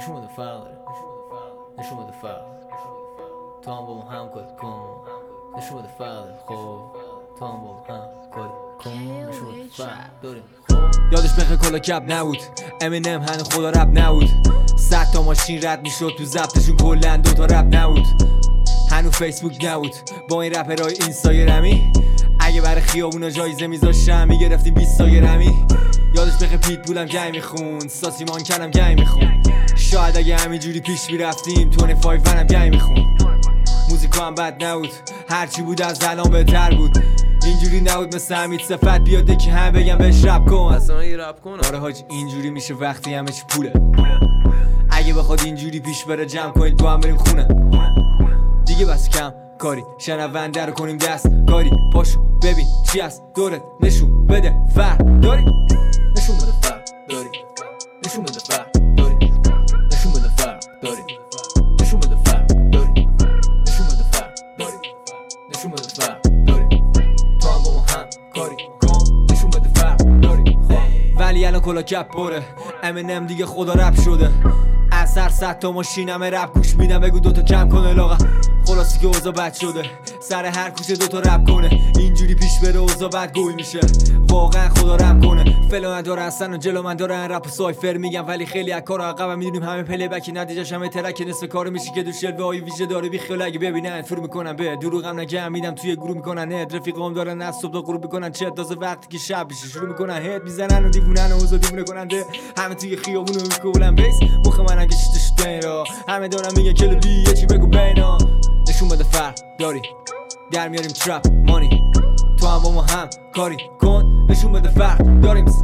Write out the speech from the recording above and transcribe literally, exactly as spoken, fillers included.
نشون بده فرق داره، نشون بده فرق. تو هم با ما هم کاری کن، نشون بده فرق داره. خب تو هم با ما هم کاری کن، نشون بده فرق داره. یادش بخیر کلا کپ نبود، امینم هنو خدا رپ نبود. صد تا ماشین رد میشد تو ضبطشون کلا دوتا رپ نبود. هنو فیسبوک نبود با این رپرهای اینستاگرمی. اگه برای خیابونا جایزه میذاشتم میگرفتیم بیست تا گرمی. یادش بخیر پیت بولم گی میخوند، ساسیمان کلم گی میخوند. شاید اگه همینجوری پیش میرفتیم تونه فایو ونم گی میخوند. موزیکا هم بد نبود، هرچی بود از الان بهتر بود. اینجوری نبود مثل حمید صفت بیاد که هم بگم بهش رپ کن. اصلا یه رپ کن. آره حاج اینجوری میشه وقتی همه چی پوله. اگه بخواد اینجوری پیش بره جمع کنید با هم بریم خونه. دیگه بس کم کاری شنونده رو کنیم دست کاری. پاشو ببین چی هست دورت، نشون بده فرق داری. نشون بده فرق داری، نشون بده فرق داری، نشون بده فرق داری، نشون بده فرق داری، نشون بده فرق داری، نشون بده فرق داری. تو هم با ما هم کاری کن، نشون بده فرق داری. ولی الان کلا کپ پره، امینم دیگه خدا رپ شده. از هر صد تا ماشینم رپ گوش میدم، بگو دوتا کم کنه لاغا. خلاصی که اوضاع بد شده، سر هر کوچه دوتا رپ کنه. اینجوری پیش بره اوضاع بد گوی میشه، واقعا خدا رپ کنه. فلو من داره هستن و جلو من دارن رپ و سایفر میگم، ولی خیلی از کارو عقبم میدونیم. همه پلی بکی نتیجهش همه ترک نصف کارو میشه که دو شلوه های ویژه داره. بی خیال اگه ببینن فرو میکنن به دروغم نگم میدم توی گروه میکنن هد. رفیقام دارن از صبح تا غروب میکنن چت، تازه وقتی که شب میشه شروع میکنن هد میزنن و دیوونن و اوضاع دیوونه کننده. همه توی خیابون و میکولن بیس، مخ منم کشیدش دینا. همه دارن میگه کل بی یه چی بگو بینا. نشون بده فرق داری، در میاریم ترپ مانی. تو هم با ما هم کاری کن، نشون بده فرق داریم.